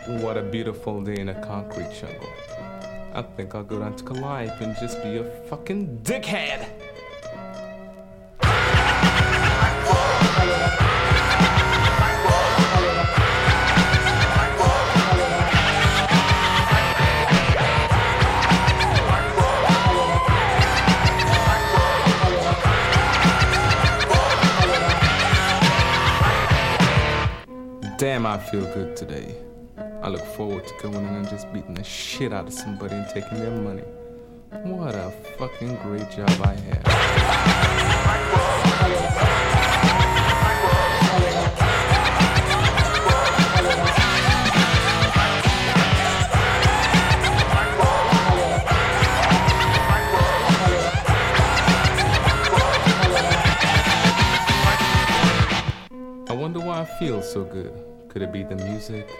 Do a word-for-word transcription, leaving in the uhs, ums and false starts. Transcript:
What a beautiful day in a concrete jungle. I think I'll go down to Calliope and just be a fucking dickhead. Damn, I feel good today. I look forward to going in and just beating the shit out of somebody and taking their money. What a fucking great job I have. I wonder why I feel so good. Could it be the music,